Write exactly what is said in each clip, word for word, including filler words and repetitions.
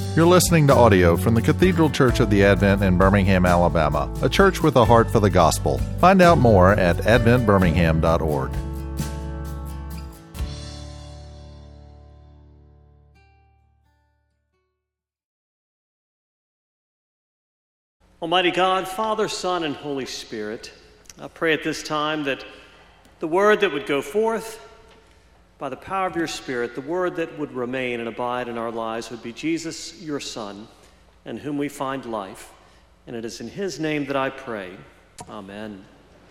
You're listening to audio from the Cathedral Church of the Advent in Birmingham, Alabama, a church with a heart for the gospel. Find out more at advent birmingham dot org. Almighty God, Father, Son, and Holy Spirit, I pray at this time that the word that would go forth by the power of your Spirit, the word that would remain and abide in our lives would be Jesus, your Son, in whom we find life. And it is in his name that I pray. Amen.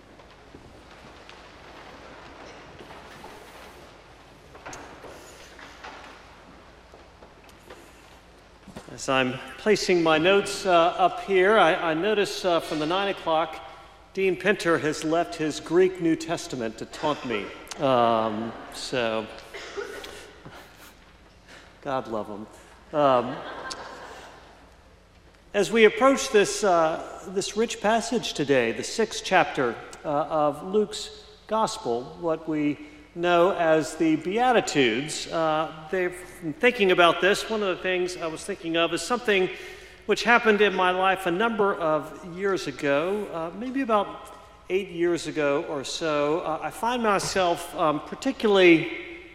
As I'm placing my notes uh, up here, I, I notice uh, from the nine o'clock, Dean Pinter has left his Greek New Testament to taunt me. Um, so, God love him. Um, as we approach this, uh, this rich passage today, the sixth chapter uh, of Luke's Gospel, what we know as the Beatitudes. Uh, they've been thinking about this. One of the things I was thinking of is something which happened in my life a number of years ago, uh, maybe about eight years ago or so. Uh, I find myself um, particularly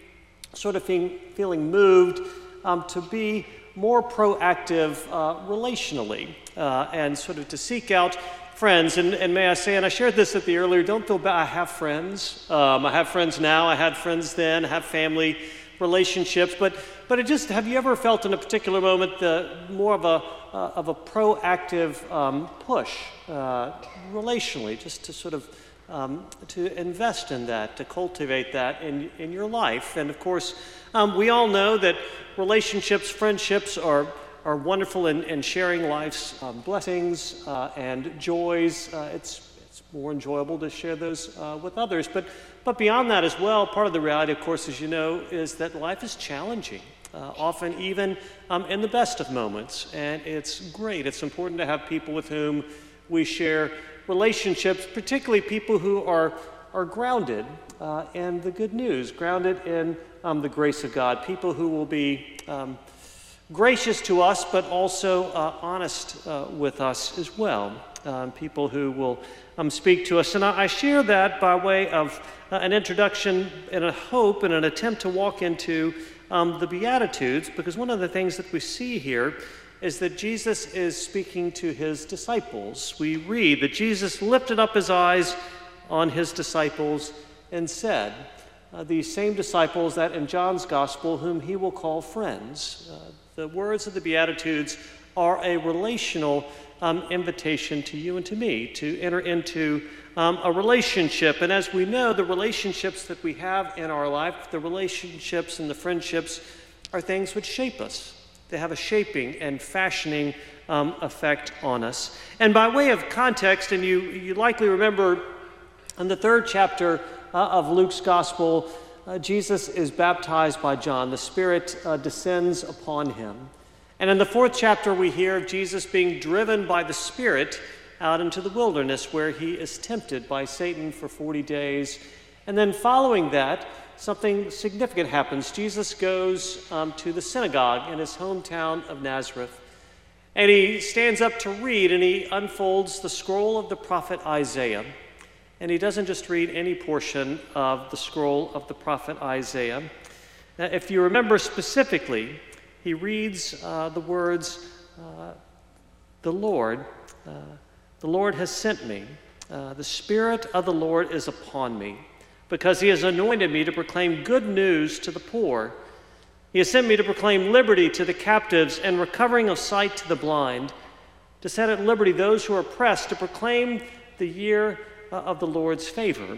sort of feeling, feeling moved um, to be more proactive uh, relationally uh, and sort of to seek out friends, and, and may I say, and I shared this at the earlier, don't feel bad, I have friends. Um, I have friends now, I had friends then, I have family relationships, but but it just, have you ever felt in a particular moment the more of a, uh, of a proactive um, push uh, relationally, just to sort of, um, to invest in that, to cultivate that in, in your life? And of course, um, we all know that relationships, friendships are are wonderful in, in sharing life's um, blessings uh, and joys. Uh, it's it's more enjoyable to share those uh, with others. But but beyond that as well, part of the reality, of course, as you know, is that life is challenging, uh, often even um, in the best of moments. And it's great. It's important to have people with whom we share relationships, particularly people who are are grounded uh, in the good news, grounded in um, the grace of God, people who will be um, gracious to us, but also uh, honest uh, with us as well. Um, people who will um, speak to us. And I, I share that by way of uh, an introduction and a hope and an attempt to walk into um, the Beatitudes, because one of the things that we see here is that Jesus is speaking to his disciples. We read that Jesus lifted up his eyes on his disciples and said, uh, these same disciples that in John's Gospel, whom he will call friends. Uh, The words of the Beatitudes are a relational um, invitation to you and to me to enter into um, a relationship. And as we know, the relationships that we have in our life, the relationships and the friendships are things which shape us. They have a shaping and fashioning um, effect on us. And by way of context, and you, you likely remember in the third chapter uh, of Luke's Gospel, Uh, Jesus is baptized by John. The Spirit uh, descends upon him. And in the fourth chapter, we hear of Jesus being driven by the Spirit out into the wilderness, where he is tempted by Satan for forty days. And then following that, something significant happens. Jesus goes um, to the synagogue in his hometown of Nazareth. And he stands up to read, and he unfolds the scroll of the prophet Isaiah. And he doesn't just read any portion of the scroll of the prophet Isaiah. Now, if you remember specifically, he reads uh, the words, uh, the Lord, uh, the Lord has sent me. Uh, the Spirit of the Lord is upon me, because he has anointed me to proclaim good news to the poor. He has sent me to proclaim liberty to the captives and recovering of sight to the blind, to set at liberty those who are oppressed, to proclaim the year of the Lord's favor.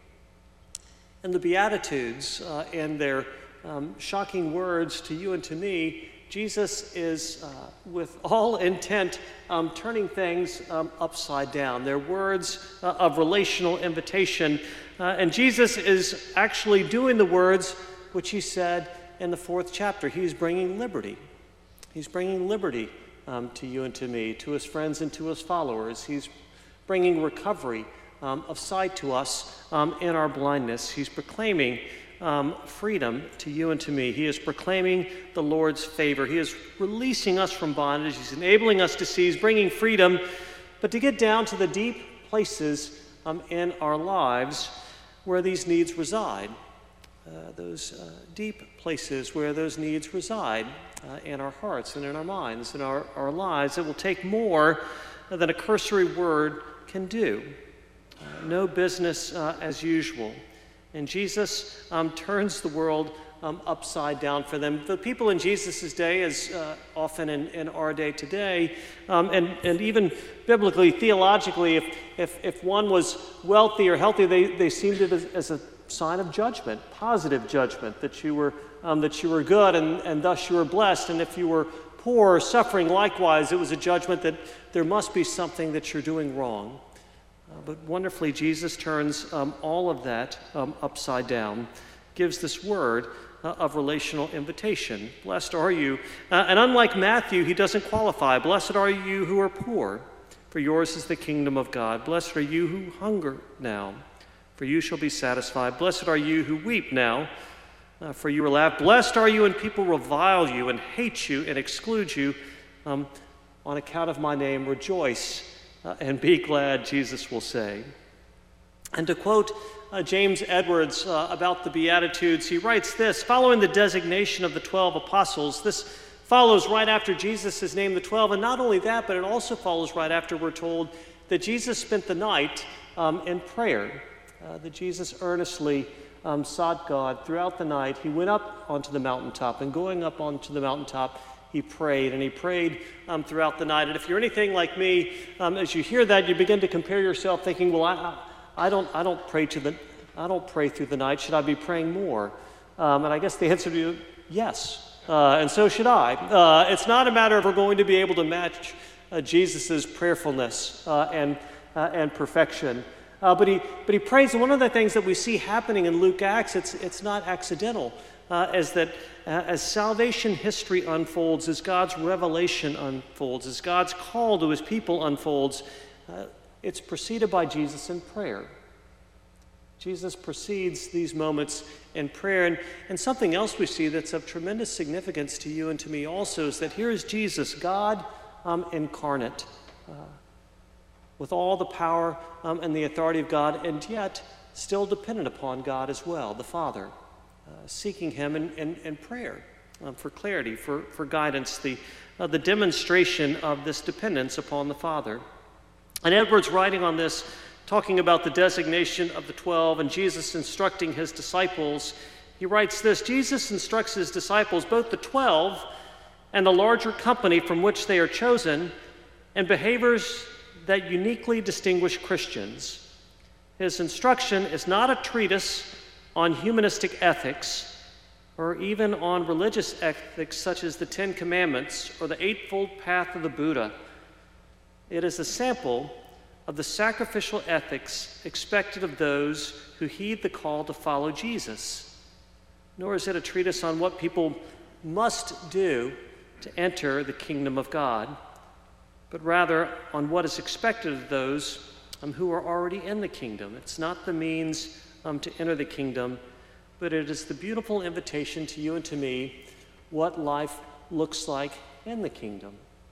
And the Beatitudes, uh, and their um, shocking words to you and to me, Jesus is, uh, with all intent, um, turning things um, upside down. They're words uh, of relational invitation. Uh, and Jesus is actually doing the words which he said in the fourth chapter. He's bringing liberty. He's bringing liberty um, to you and to me, to his friends and to his followers. He's bringing recovery Um, of sight to us um, in our blindness. He's proclaiming um, freedom to you and to me. He is proclaiming the Lord's favor. He is releasing us from bondage. He's enabling us to see. He's bringing freedom. But to get down to the deep places um, in our lives where these needs reside, uh, those uh, deep places where those needs reside uh, in our hearts and in our minds and our, our lives, it will take more than a cursory word can do. Uh, no business uh, as usual. And Jesus um, turns the world um, upside down for them. The people in Jesus' day, as uh, often in, in our day today, um, and, and even biblically, theologically, if, if, if one was wealthy or healthy, they, they seemed it as, as a sign of judgment, positive judgment, that you were, um, that you were good and, and thus you were blessed. And if you were poor or suffering likewise, it was a judgment that there must be something that you're doing wrong. Uh, but wonderfully, Jesus turns um, all of that um, upside down, gives this word uh, of relational invitation. Blessed are you. Uh, and unlike Matthew, he doesn't qualify. Blessed are you who are poor, for yours is the kingdom of God. Blessed are you who hunger now, for you shall be satisfied. Blessed are you who weep now, uh, for you will laugh. Blessed are you when people revile you and hate you and exclude you um, on account of my name. Rejoice Uh, and be glad, Jesus will say. And to quote uh, James Edwards uh, about the Beatitudes, he writes this: following the designation of the twelve apostles, this follows right after Jesus has named the twelve, and not only that, but it also follows right after we're told that Jesus spent the night um, in prayer, uh, that Jesus earnestly um, sought God throughout the night. He went up onto the mountaintop, and going up onto the mountaintop, he prayed, and he prayed um, throughout the night. And if you're anything like me, um, as you hear that, you begin to compare yourself, thinking, "Well, I, I, I don't, I don't pray to the, I don't pray through the night. Should I be praying more?" Um, and I guess the answer to you, yes, uh, and so should I. Uh, it's not a matter of we're going to be able to match uh, Jesus's prayerfulness uh, and uh, and perfection, uh, but he, but he prays. And one of the things that we see happening in Luke Acts, it's it's not accidental. Uh, as that uh, as salvation history unfolds, as God's revelation unfolds, as God's call to his people unfolds, uh, it's preceded by Jesus in prayer. Jesus precedes these moments in prayer. And, and something else we see that's of tremendous significance to you and to me also is that here is Jesus, God um, incarnate, uh, with all the power um, and the authority of God, and yet still dependent upon God as well, the Father. Uh, seeking him in, in, in prayer um, for clarity, for, for guidance, the, uh, the demonstration of this dependence upon the Father. And Edwards, writing on this, talking about the designation of the twelve and Jesus instructing his disciples, he writes this: Jesus instructs his disciples, both the twelve and the larger company from which they are chosen, in behaviors that uniquely distinguish Christians. His instruction is not a treatise on humanistic ethics, or even on religious ethics such as the Ten Commandments or the Eightfold Path of the Buddha. It is a sample of the sacrificial ethics expected of those who heed the call to follow Jesus. Nor is it a treatise on what people must do to enter the kingdom of God, but rather on what is expected of those um, who are already in the kingdom. It's not the means Um, to enter the kingdom, but it is the beautiful invitation to you and to me what life looks like in the kingdom.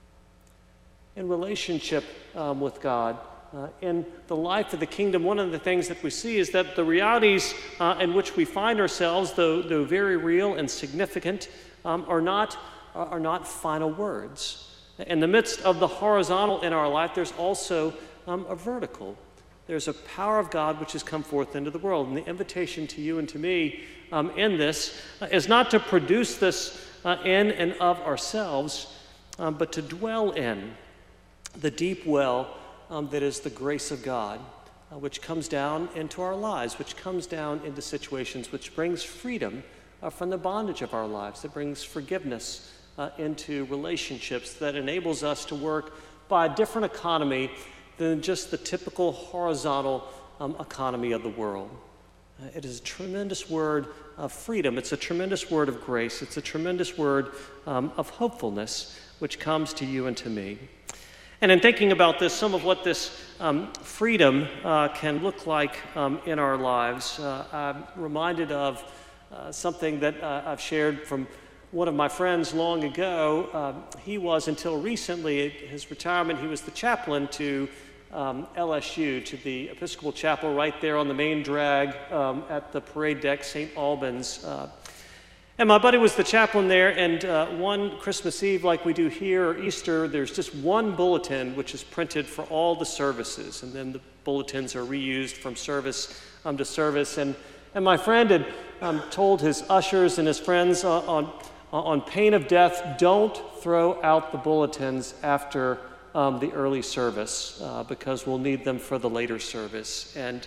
In relationship um, with God, uh, in the life of the kingdom, one of the things that we see is that the realities uh, in which we find ourselves, though, though very real and significant, um, are not, are not final words. In the midst of the horizontal in our life, there's also um, a vertical. There's a power of God which has come forth into the world. And the invitation to you and to me um, in this uh, is not to produce this uh, in and of ourselves, um, but to dwell in the deep well um, that is the grace of God, uh, which comes down into our lives, which comes down into situations, which brings freedom uh, from the bondage of our lives, that brings forgiveness uh, into relationships, that enables us to work by a different economy than just the typical horizontal um, economy of the world. Uh, it is a tremendous word of freedom. It's a tremendous word of grace. It's a tremendous word um, of hopefulness, which comes to you and to me. And in thinking about this, some of what this um, freedom uh, can look like um, in our lives, uh, I'm reminded of uh, something that uh, I've shared from one of my friends long ago. Um, he was, until recently, at his retirement, he was the chaplain to um, L S U, to the Episcopal Chapel right there on the main drag um, at the parade deck, Saint Albans. Uh, and my buddy was the chaplain there, and uh, one Christmas Eve, like we do here, or Easter, there's just one bulletin which is printed for all the services, and then the bulletins are reused from service um, to service. And, and my friend had um, told his ushers and his friends uh, on on pain of death, don't throw out the bulletins after um, the early service uh, because we'll need them for the later service. And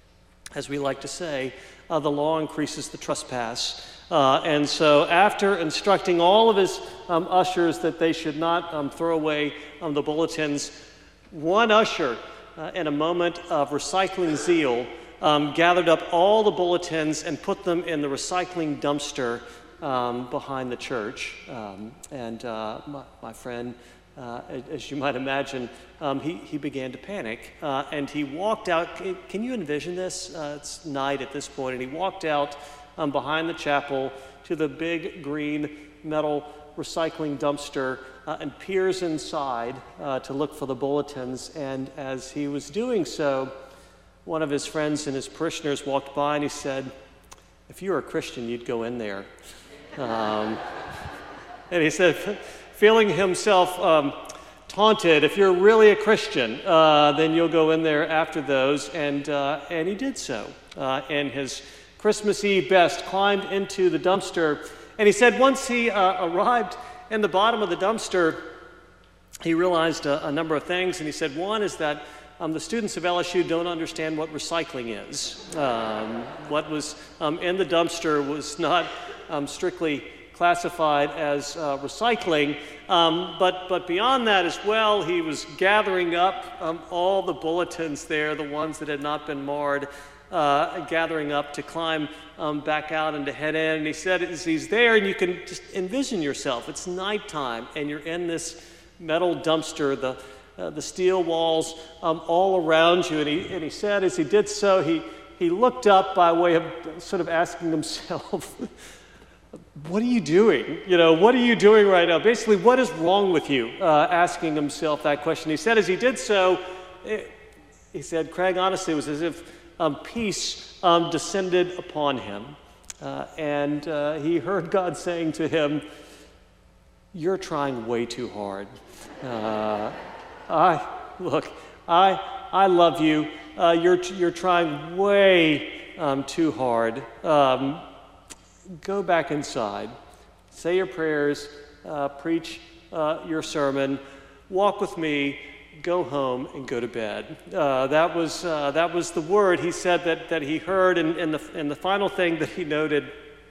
as we like to say, uh, the law increases the trespass. Uh, and so after instructing all of his um, ushers that they should not um, throw away um, the bulletins, one usher, uh, in a moment of recycling zeal, um, gathered up all the bulletins and put them in the recycling dumpster Um, behind the church. Um, and uh, my, my friend, uh, as you might imagine, um, he, he began to panic. Uh, and he walked out. Can, can you envision this? Uh, it's night at this point, and he walked out um, behind the chapel to the big green metal recycling dumpster uh, and peers inside uh, to look for the bulletins. And as he was doing so, one of his friends and his parishioners walked by, and he said, "If you were a Christian, you'd go in there." Um, and he said, feeling himself um, taunted, if you're really a Christian, uh, then you'll go in there after those. And, uh, and he did so. Uh, and his Christmas Eve best climbed into the dumpster. And he said once he uh, arrived in the bottom of the dumpster, he realized a, a number of things. And he said, one is that Um, the students of L S U don't understand what recycling is. Um, what was um, in the dumpster was not um, strictly classified as uh, recycling, um, but, but beyond that as well, he was gathering up um, all the bulletins there, the ones that had not been marred, uh, gathering up to climb um, back out and to head in. And he said as he's there, and you can just envision yourself, it's nighttime, and you're in this metal dumpster, the Uh, the steel walls um, all around you. And he, and he said as he did so, he, he looked up by way of sort of asking himself, what are you doing? You know, what are you doing right now? Basically, what is wrong with you? Uh, asking himself that question. He said as he did so, it, he said, Craig, honestly, it was as if um, peace um, descended upon him. Uh, and uh, he heard God saying to him, you're trying way too hard. Uh, I, look, I, I love you. Uh, you're, you're trying way um, too hard. Um, go back inside, say your prayers, uh, preach uh, your sermon, walk with me, go home and go to bed. Uh, that was uh, that was the word he said that that he heard, and, and the and the final thing that he noted,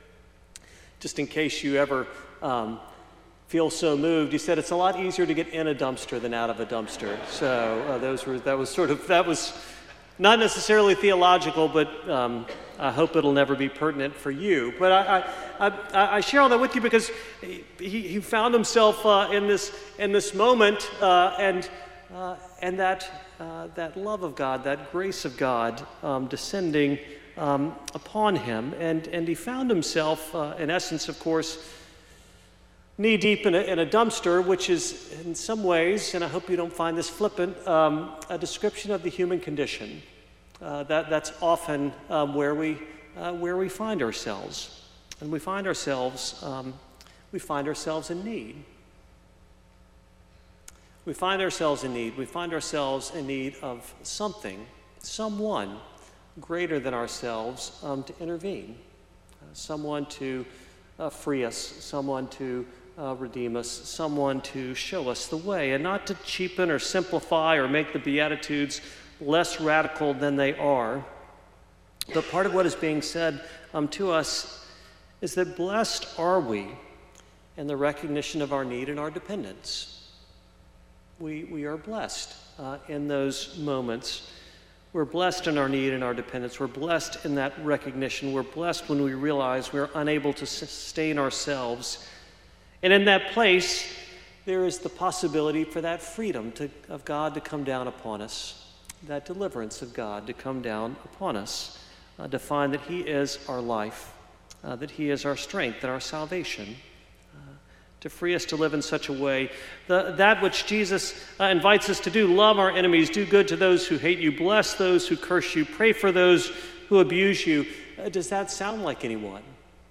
just in case you ever Um, feel so moved, he said it's a lot easier to get in a dumpster than out of a dumpster. So uh, those were that was sort of that was not necessarily theological, but um, I hope it'll never be pertinent for you. But I I, I, I share all that with you because he, he found himself uh, in this in this moment, uh, and uh, and that uh, that love of God, that grace of God um, descending um, upon him, and and he found himself, uh, in essence, of course, knee deep in a, in a dumpster, which is in some ways, and I hope you don't find this flippant, um, a description of the human condition. Uh, that, that's often um, where, we, uh, where we find ourselves. And we find ourselves, um, we find ourselves in need. We find ourselves in need. We find ourselves in need of something, someone greater than ourselves um, to intervene, uh, someone to uh, free us, someone to Uh, redeem us, someone to show us the way, and not to cheapen or simplify or make the Beatitudes less radical than they are. But part of what is being said um, to us is that blessed are we in the recognition of our need and our dependence. We, we are blessed uh, in those moments. We're blessed in our need and our dependence. We're blessed in that recognition. We're blessed when we realize we're unable to sustain ourselves. And in that place, there is the possibility for that freedom to, of God to come down upon us, that deliverance of God to come down upon us, uh, to find that he is our life, uh, that he is our strength and our salvation, uh, to free us to live in such a way. The, that which Jesus uh, invites us to do, love our enemies, do good to those who hate you, bless those who curse you, pray for those who abuse you. Uh, does that sound like anyone?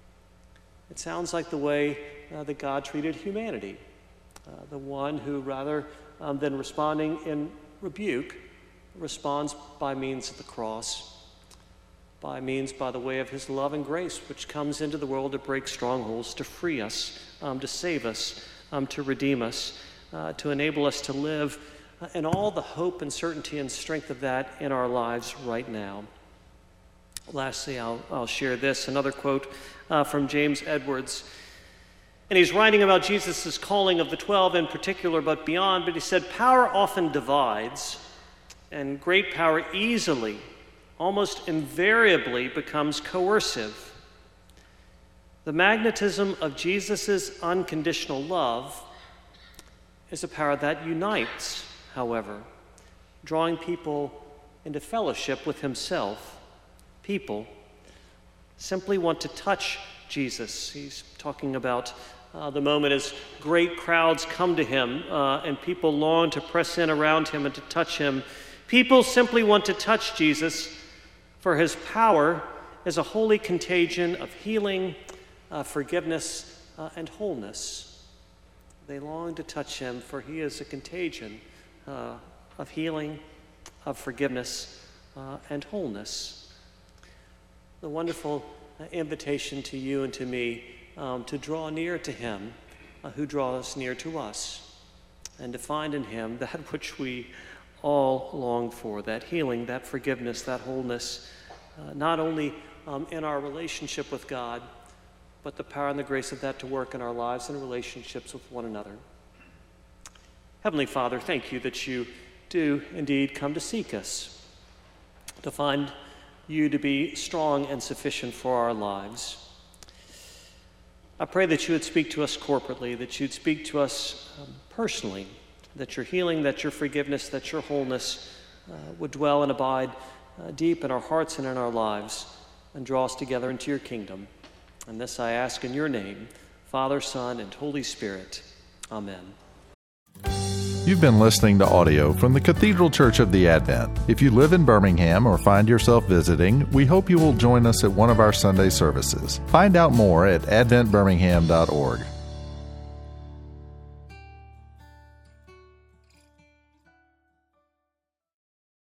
It sounds like the way uh, that God treated humanity, uh, the one who rather um, than responding in rebuke, responds by means of the cross, by means, by the way of his love and grace, which comes into the world to break strongholds, to free us, um, to save us, um, to redeem us, uh, to enable us to live uh, in all the hope and certainty and strength of that in our lives right now. Lastly, I'll, I'll share this, another quote uh, from James Edwards. And he's writing about Jesus' calling of the twelve in particular, but beyond, but he said, "Power often divides, and great power easily, almost invariably becomes coercive. The magnetism of Jesus' unconditional love is a power that unites, however, drawing people into fellowship with himself. People simply want to touch Jesus." He's talking about uh, the moment as great crowds come to him uh, and people long to press in around him and to touch him. People simply want to touch Jesus, for his power is a holy contagion of healing, uh, forgiveness, uh, and wholeness. They long to touch him, for he is a contagion uh, of healing, of forgiveness, uh, and wholeness. The wonderful uh, invitation to you and to me um, to draw near to him uh, who draws near to us, and to find in him that which we all long for, that healing, that forgiveness, that wholeness, uh, not only um, in our relationship with God, but the power and the grace of that to work in our lives and relationships with one another. Heavenly Father, thank you that you do indeed come to seek us, to find you to be strong and sufficient for our lives. I pray that you would speak to us corporately, that you'd speak to us um, personally, that your healing, that your forgiveness, that your wholeness uh, would dwell and abide uh, deep in our hearts and in our lives and draw us together into your kingdom. And this I ask in your name, Father, Son, and Holy Spirit. Amen. You've been listening to audio from the Cathedral Church of the Advent. If you live in Birmingham or find yourself visiting, we hope you will join us at one of our Sunday services. Find out more at advent birmingham dot org.